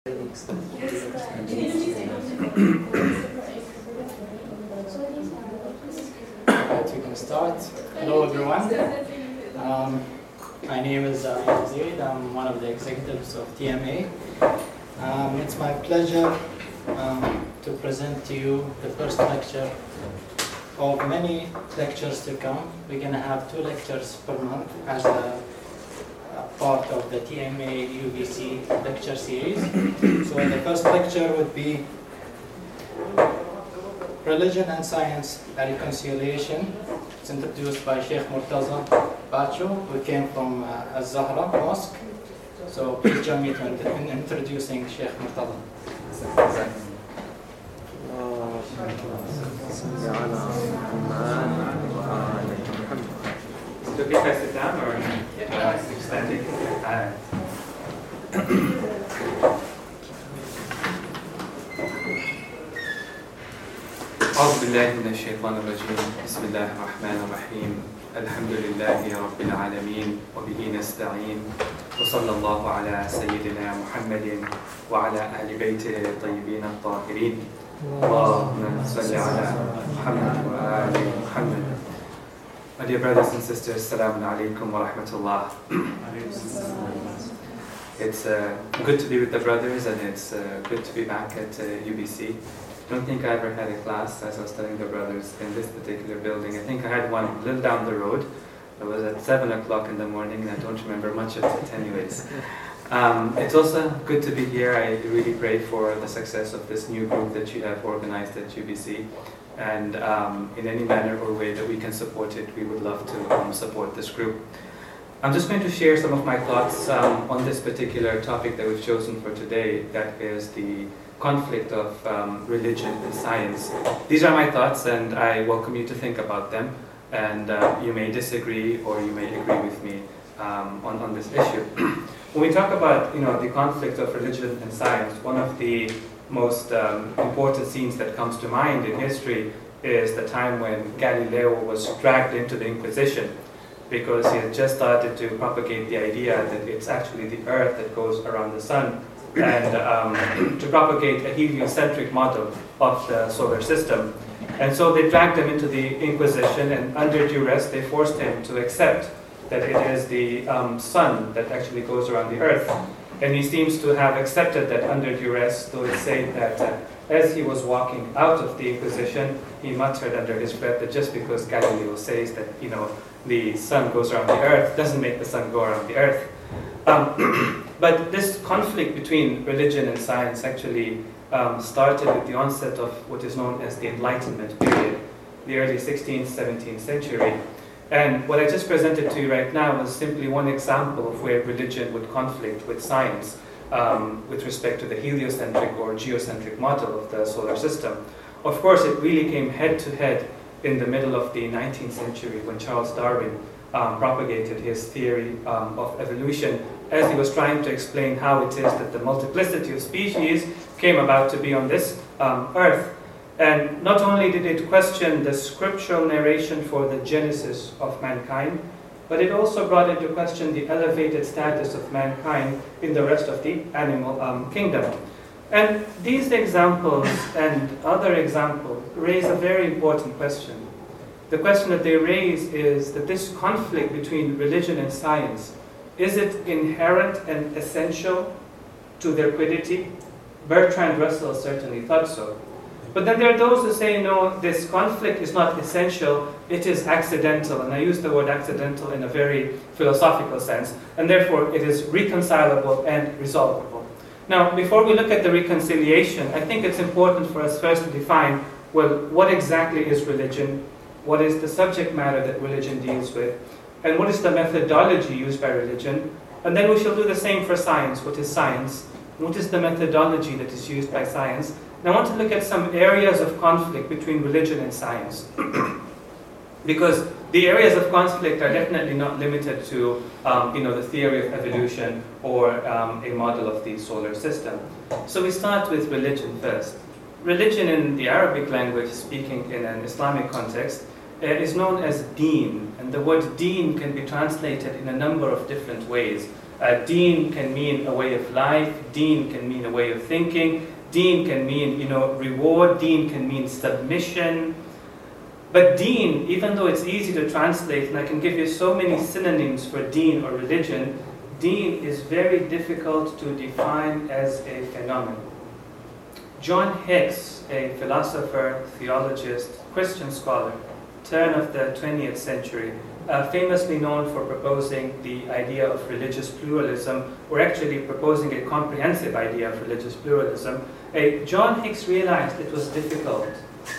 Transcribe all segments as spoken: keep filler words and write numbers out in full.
Right, we can start. Hello everyone. Um, my name is uh, Ayman Zaid. I'm one of the executives of T M A. Um, it's my pleasure um, to present to you the first lecture of many lectures to come. We're going to have two lectures per month as a, a part of the T M A U B C lecture series. So the first lecture would be Religion and Science, a Reconciliation. It's introduced by Sheikh Murtaza Bacho, who came from uh, Al-Zahra Mosque. So please join me to in in introducing Sheikh Murtaza. So if I sit down or uh, standing? Uh, أعوذ بالله من الشيطان الرجيم بسم الله الرحمن الرحيم الحمد لله رب العالمين وبه نستعين وصلى الله على سيدنا محمد وعلى أهل بيته الطيبين الطاهرين اللهم صل على محمد وآل محمد. My dear brothers and sisters, Assalamu alaikum wa rahmatullah. It's uh, good to be with the brothers, and it's uh, good to be back at uh, U B C. I don't think I ever had a class, as I was telling the brothers, in this particular building. I think I had one a little down the road. It was at seven o'clock in the morning, and I don't remember much of it anyways. Um, it's also good to be here. I really pray for the success of this new group that you have organized at U B C. And um, in any manner or way that we can support it, we would love to um, support this group. I'm just going to share some of my thoughts um, on this particular topic that we've chosen for today, that is the conflict of um, religion and science. These are my thoughts, and I welcome you to think about them, and uh, you may disagree or you may agree with me um, on, on this issue. When we talk about you know, the conflict of religion and science, one of the most um, important scenes that comes to mind in history is the time when Galileo was dragged into the Inquisition, because he had just started to propagate the idea that it's actually the Earth that goes around the Sun, and um, to propagate a heliocentric model of the solar system. And so they dragged him into the Inquisition, and under duress they forced him to accept that it is the um, Sun that actually goes around the Earth. And he seems to have accepted that under duress, though it's said that uh, as he was walking out of the Inquisition, he muttered under his breath that just because Galileo says that you know the Sun goes around the Earth doesn't make the Sun go around the Earth. Um, but this conflict between religion and science actually um, started with the onset of what is known as the Enlightenment period, the early sixteenth, seventeenth century. And what I just presented to you right now is simply one example of where religion would conflict with science um, with respect to the heliocentric or geocentric model of the solar system. Of course, it really came head to head in the middle of the nineteenth century when Charles Darwin um, propagated his theory um, of evolution, as he was trying to explain how it is that the multiplicity of species came about to be on this um, earth. And not only did it question the scriptural narration for the genesis of mankind, but it also brought into question the elevated status of mankind in the rest of the animal um, kingdom. And these examples and other examples raise a very important question. The question that they raise is that this conflict between religion and science, is it inherent and essential to their quiddity? Bertrand Russell certainly thought so. But then there are those who say, no, this conflict is not essential, it is accidental. And I use the word accidental in a very philosophical sense. And therefore, it is reconcilable and resolvable. Now, before we look at the reconciliation, I think it's important for us first to define, well, what exactly is religion? What is the subject matter that religion deals with? And what is the methodology used by religion? And then we shall do the same for science. What is science? What is the methodology that is used by science? And I want to look at some areas of conflict between religion and science. Because the areas of conflict are definitely not limited to um, you know, the theory of evolution or um, a model of the solar system. So we start with religion first. Religion in the Arabic language, speaking in an Islamic context, uh, is known as deen. And the word deen can be translated in a number of different ways. Uh, deen can mean a way of life. Deen can mean a way of thinking. Deen can mean, you know, reward. Deen can mean submission. But deen, even though it's easy to translate, and I can give you so many synonyms for deen or religion, deen is very difficult to define as a phenomenon. John Hicks, a philosopher, theologist, Christian scholar, turn of the twentieth century, uh, famously known for proposing the idea of religious pluralism, or actually proposing a comprehensive idea of religious pluralism. Uh, John Hicks realized it was difficult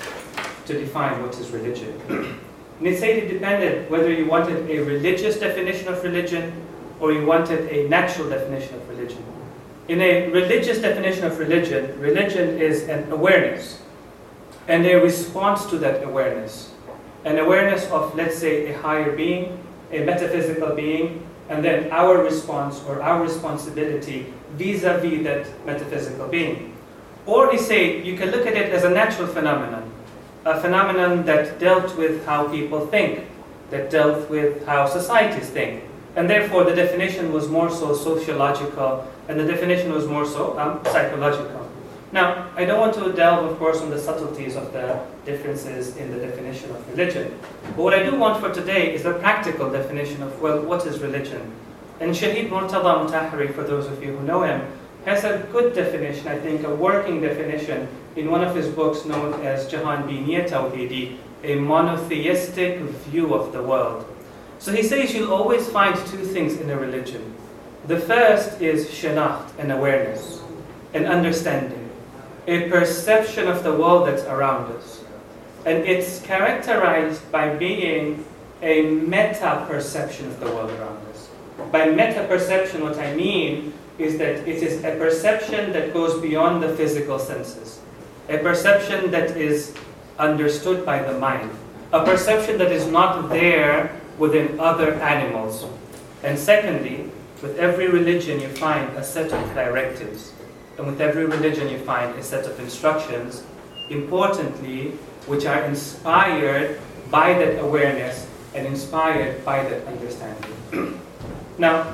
to define what is religion. And he said it depended whether you wanted a religious definition of religion or you wanted a natural definition of religion. In a religious definition of religion, religion is an awareness and a response to that awareness. An awareness of, let's say, a higher being, a metaphysical being, and then our response or our responsibility vis-a-vis that metaphysical being. Or he said you can look at it as a natural phenomenon, a phenomenon that dealt with how people think, that dealt with how societies think. And therefore the definition was more so sociological, and the definition was more so um, psychological. Now, I don't want to delve, of course, on the subtleties of the differences in the definition of religion. But what I do want for today is a practical definition of, well, what is religion? And Shahid Murtada Mutahari, for those of you who know him, has a good definition, I think, a working definition in one of his books known as Jahanbiniya Tawhidi, a monotheistic view of the world. So he says you'll always find two things in a religion. The first is shanaht, an awareness, an understanding, a perception of the world that's around us. And it's characterized by being a meta-perception of the world around us. By meta-perception, what I mean is that it is a perception that goes beyond the physical senses, a perception that is understood by the mind, a perception that is not there within other animals. And secondly, with every religion you find a set of directives, and with every religion you find a set of instructions, importantly, which are inspired by that awareness and inspired by that understanding. Now,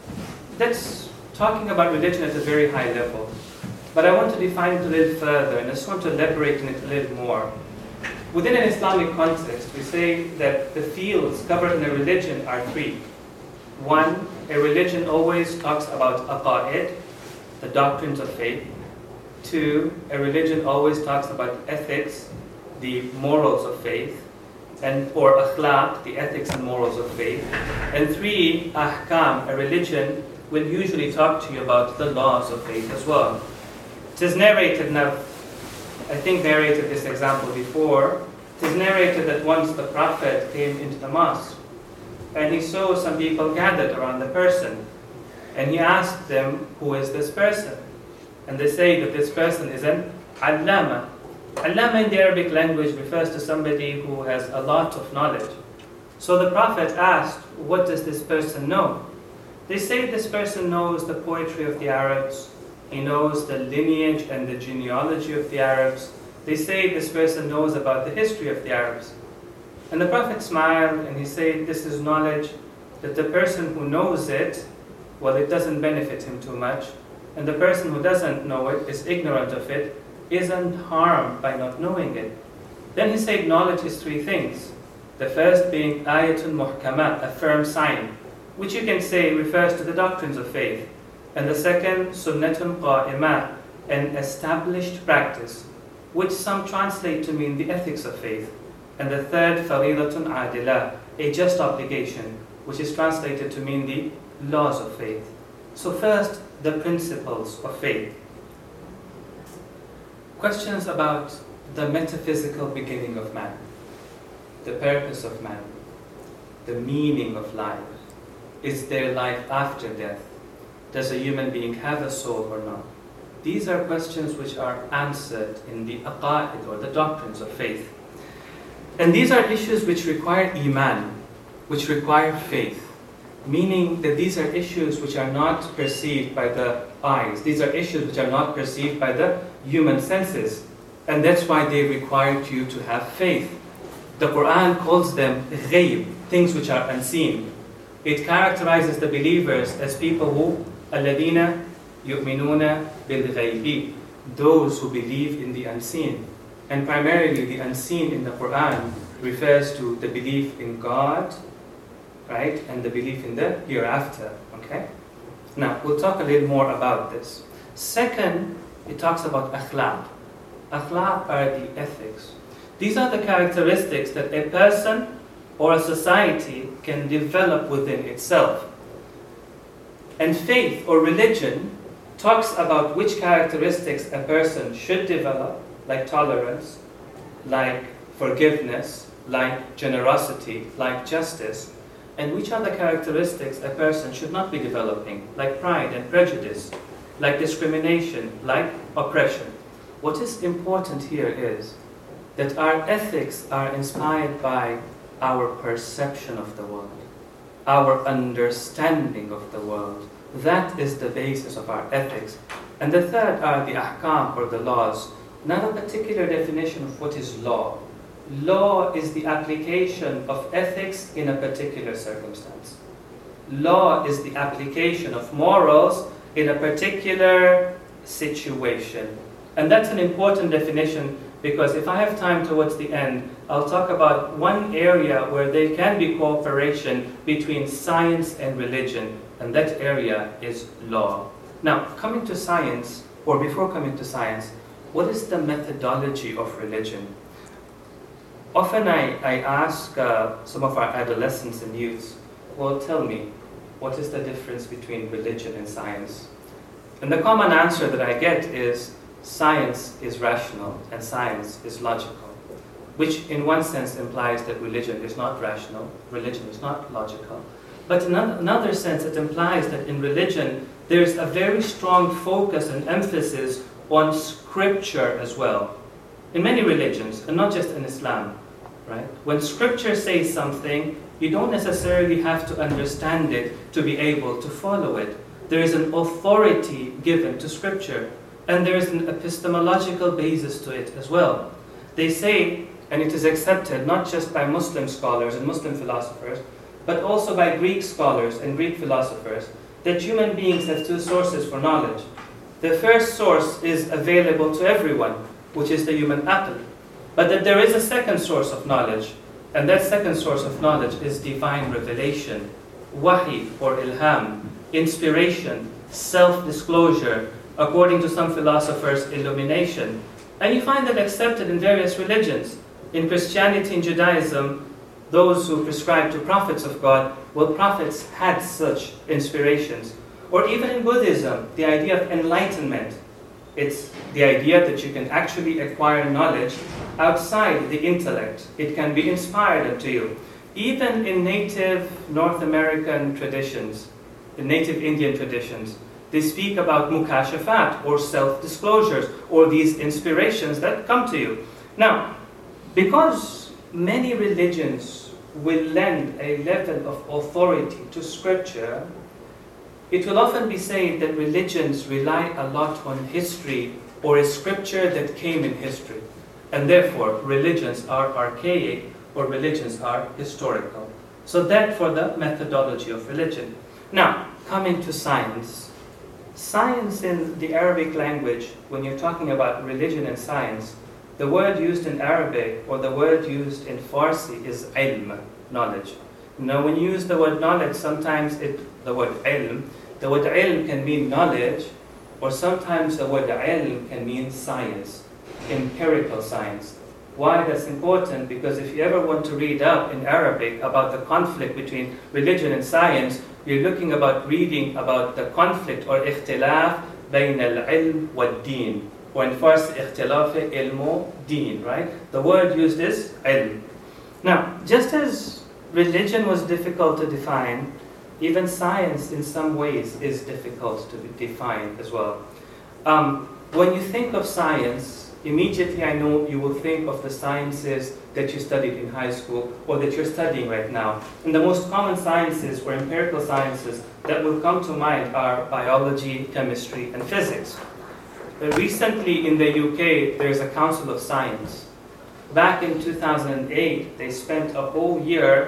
that's talking about religion at a very high level, but I want to define it a little further, and I just want to elaborate on it a little more. Within an Islamic context, we say that the fields covered in a religion are three. One, a religion always talks about aqa'id, the doctrines of faith. Two, a religion always talks about ethics, the morals of faith, and or akhlaq, the ethics and morals of faith. And three, ahkam, a religion will usually talk to you about the laws of faith as well. It is narrated, now I think narrated this example before, it is narrated that once the Prophet came into the mosque and he saw some people gathered around the person, and he asked them, who is this person? And they say that this person is an allama. Allama in the Arabic language refers to somebody who has a lot of knowledge. So the Prophet asked, what does this person know? They say this person knows the poetry of the Arabs, he knows the lineage and the genealogy of the Arabs. They say this person knows about the history of the Arabs. And the Prophet smiled and he said, this is knowledge that the person who knows it, well, it doesn't benefit him too much. And the person who doesn't know it, is ignorant of it, isn't harmed by not knowing it. Then he said knowledge is three things. The first being ayatun muhkamat, a firm sign, which you can say refers to the doctrines of faith. And the second, sunnatun qa'imah, an established practice, which some translate to mean the ethics of faith. And the third, faridatun adila, a just obligation, which is translated to mean the laws of faith. So first, the principles of faith. Questions about the metaphysical beginning of man, the purpose of man, the meaning of life. Is there life after death? Does a human being have a soul or not? These are questions which are answered in the aqa'id, or the doctrines of faith. And these are issues which require iman, which require faith. Meaning that these are issues which are not perceived by the eyes. These are issues which are not perceived by the human senses. And that's why they require you to have faith. The Quran calls them ghayb, things which are unseen. It characterizes the believers as people who الَّذِينَ يُؤْمِنُونَ بِالْغَيْبِ, those who believe in the unseen. And primarily the unseen in the Quran refers to the belief in God, right, and the belief in the hereafter, okay? Now, we'll talk a little more about this. Second, it talks about akhlaq. Akhlaq are the ethics. These are the characteristics that a person or a society can develop within itself. And faith or religion talks about which characteristics a person should develop, like tolerance, like forgiveness, like generosity, like justice, and which are the characteristics a person should not be developing, like pride and prejudice, like discrimination, like oppression. What is important here is that our ethics are inspired by our perception of the world, our understanding of the world. That is the basis of our ethics. And the third are the ahkam, or the laws. Not a particular definition of what is law. Law is the application of ethics in a particular circumstance. Law is the application of morals in a particular situation. And that's an important definition, because if I have time towards the end, I'll talk about one area where there can be cooperation between science and religion, and that area is law. Now, coming to science, or before coming to science, what is the methodology of religion? Often I, I ask uh, some of our adolescents and youths, well, tell me, what is the difference between religion and science? And the common answer that I get is, science is rational and science is logical, which in one sense implies that religion is not rational, religion is not logical. But in another sense, it implies that in religion, there's a very strong focus and emphasis on scripture as well. In many religions, and not just in Islam, right? When scripture says something, you don't necessarily have to understand it to be able to follow it. There is an authority given to scripture, and there is an epistemological basis to it as well. They say, and it is accepted not just by Muslim scholars and Muslim philosophers, but also by Greek scholars and Greek philosophers, that human beings have two sources for knowledge. The first source is available to everyone, which is the human aql. But that there is a second source of knowledge, and that second source of knowledge is divine revelation, wahi or ilham, inspiration, self-disclosure, according to some philosophers, illumination. And you find that accepted in various religions. In Christianity and Judaism, those who prescribe to prophets of God, well, prophets had such inspirations. Or even in Buddhism, the idea of enlightenment. It's the idea that you can actually acquire knowledge outside the intellect. It can be inspired into you. Even in native North American traditions, in native Indian traditions, they speak about mukashafat, or self-disclosures, or these inspirations that come to you. Now, because many religions will lend a level of authority to scripture, it will often be said that religions rely a lot on history, or a scripture that came in history. And therefore, religions are archaic, or religions are historical. So that for the methodology of religion. Now, coming to science. Science in the Arabic language, when you're talking about religion and science, the word used in Arabic or the word used in Farsi is ilm, knowledge. Now when you use the word knowledge, sometimes it, the word ilm, the word ilm can mean knowledge, or sometimes the word ilm can mean science, empirical science. Why that's important? Because if you ever want to read up in Arabic about the conflict between religion and science, you're looking about reading about the conflict or اختلاف بين العلم والدين, or in Farsi اختلاف علم ودين, right? The word used is ilm. Now, just as religion was difficult to define, even science in some ways is difficult to define as well. Um, when you think of science, immediately I know you will think of the sciences that you studied in high school or that you're studying right now. And the most common sciences or empirical sciences that will come to mind are biology, chemistry, and physics. Uh, recently in the U K, there's a Council of Science. Back in two thousand eight, they spent a whole year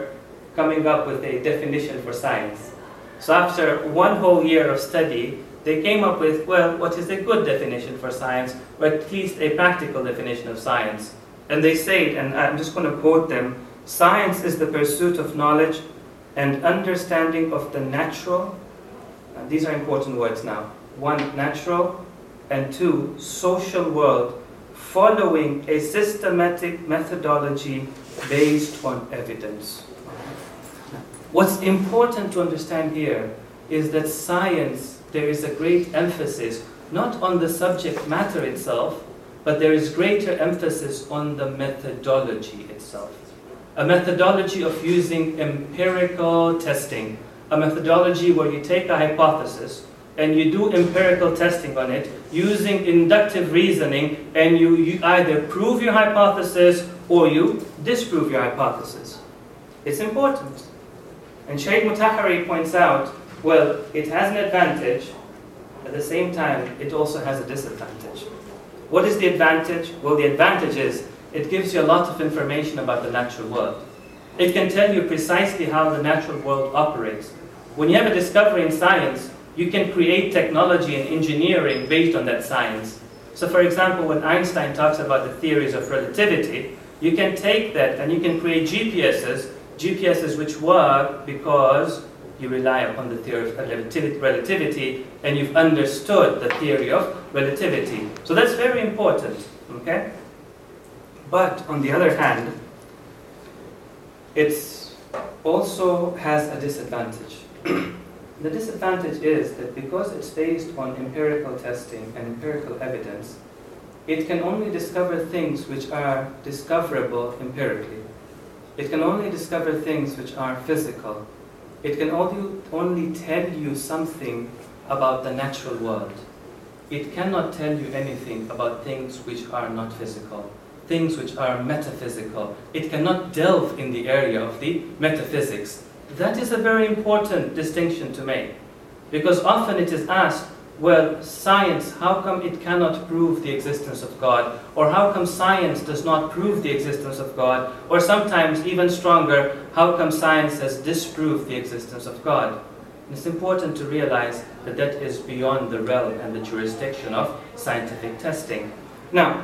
coming up with a definition for science. So after one whole year of study, they came up with, well, what is a good definition for science, or at least a practical definition of science. And they say, and I'm just going to quote them, science is the pursuit of knowledge and understanding of the natural, and these are important words now, one, natural, and two, social world, following a systematic methodology based on evidence. What's important to understand here is that science, there is a great emphasis not on the subject matter itself, but there is greater emphasis on the methodology itself. A methodology of using empirical testing, a methodology where you take a hypothesis and you do empirical testing on it using inductive reasoning, and you, you either prove your hypothesis or you disprove your hypothesis. It's important. And Shaykh Mutahari points out, well, it has an advantage, at the same time, it also has a disadvantage. What is the advantage? Well, the advantage is it gives you a lot of information about the natural world. It can tell you precisely how the natural world operates. When you have a discovery in science, you can create technology and engineering based on that science. So for example, when Einstein talks about the theories of relativity, you can take that and you can create G P Ses, G P Ses which work because you rely upon the theory of relativity and you've understood the theory of relativity. So that's very important, okay? But on the other hand, it also has a disadvantage. The disadvantage is that because it's based on empirical testing and empirical evidence, it can only discover things which are discoverable empirically. It can only discover things which are physical. It can only, only tell you something about the natural world. It cannot tell you anything about things which are not physical, things which are metaphysical. It cannot delve in the area of the metaphysics. That is a very important distinction to make, because often it is asked, well, science, how come it cannot prove the existence of God? Or how come science does not prove the existence of God? Or sometimes, even stronger, how come science has disproved the existence of God? And it's important to realize that that is beyond the realm and the jurisdiction of scientific testing. Now,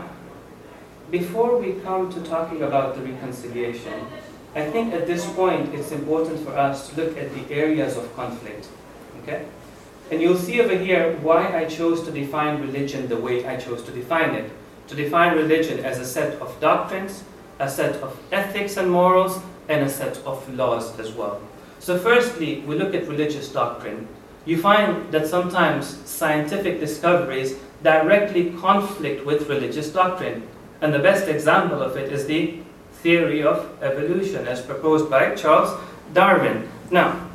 before we come to talking about the reconciliation, I think at this point it's important for us to look at the areas of conflict. Okay? And you'll see over here why I chose to define religion the way I chose to define it. To define religion as a set of doctrines, a set of ethics and morals, and a set of laws as well. So firstly, we look at religious doctrine. You find that sometimes scientific discoveries directly conflict with religious doctrine. And the best example of it is the theory of evolution as proposed by Charles Darwin. Now,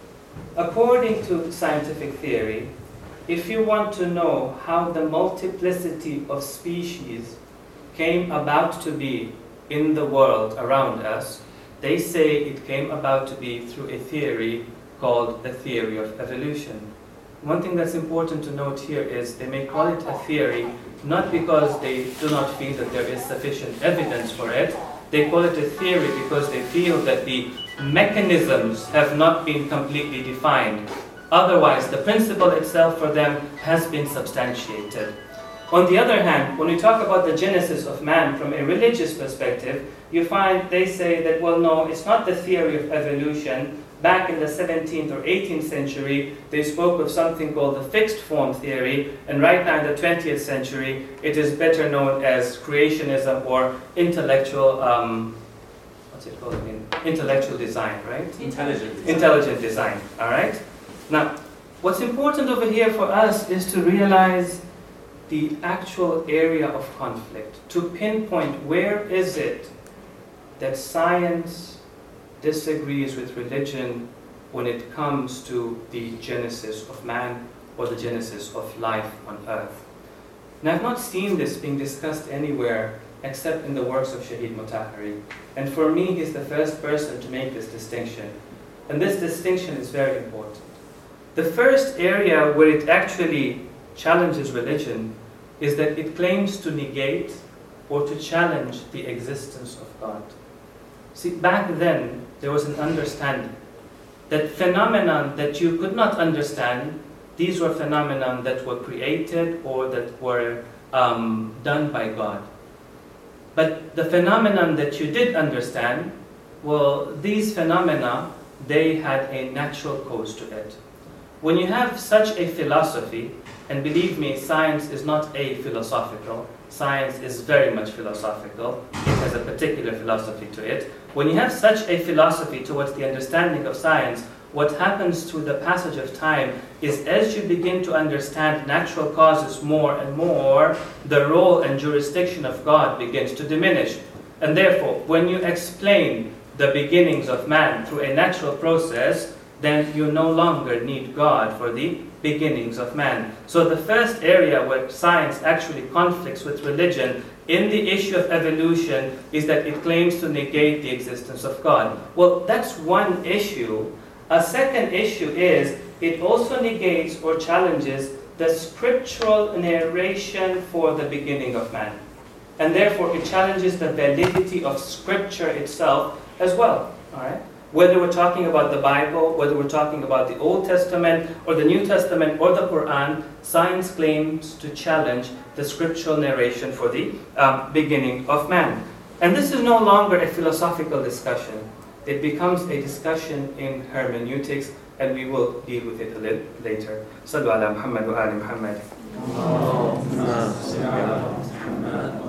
according to scientific theory, if you want to know how the multiplicity of species came about to be in the world around us, they say it came about to be through a theory called the theory of evolution. One thing that's important to note here is they may call it a theory not because they do not feel that there is sufficient evidence for it. They call it a theory because they feel that the mechanisms have not been completely defined. Otherwise, the principle itself for them has been substantiated. On the other hand, when we talk about the genesis of man from a religious perspective, you find they say that, well, no, it's not the theory of evolution. Back in the seventeenth or eighteenth century, they spoke of something called the fixed form theory, and right now in the twentieth century, it is better known as creationism or intellectual, um, what's it called again? Intellectual design, right? Intelligent design. Intelligent design, all right? Now, what's important over here for us is to realize the actual area of conflict, to pinpoint where is it that science disagrees with religion when it comes to the genesis of man or the genesis of life on earth. And I've not seen this being discussed anywhere except in the works of Shahid Mutahari. And for me, he's the first person to make this distinction. And this distinction is very important. The first area where it actually challenges religion is that it claims to negate or to challenge the existence of God. See, back then, there was an understanding that phenomenon that you could not understand, these were phenomena that were created or that were um, done by God. But the phenomenon that you did understand, well, these phenomena, they had a natural cause to it. When you have such a philosophy, and believe me, science is not a philosophical, science is very much philosophical, it has a particular philosophy to it. When you have such a philosophy towards the understanding of science, what happens through the passage of time is as you begin to understand natural causes more and more, the role and jurisdiction of God begins to diminish. And therefore, when you explain the beginnings of man through a natural process, then you no longer need God for the beginnings of man. So the first area where science actually conflicts with religion in the issue of evolution is that it claims to negate the existence of God. Well, that's one issue. A second issue is it also negates or challenges the scriptural narration for the beginning of man. And therefore it challenges the validity of scripture itself as well. All right? Whether we're talking about the Bible, whether we're talking about the Old Testament or the New Testament or the Quran, science claims to challenge the scriptural narration for the um, beginning of man. And this is no longer a philosophical discussion. It becomes a discussion in hermeneutics, and we will deal with it a little later. Sallu ala Muhammad wa ali Muhammad.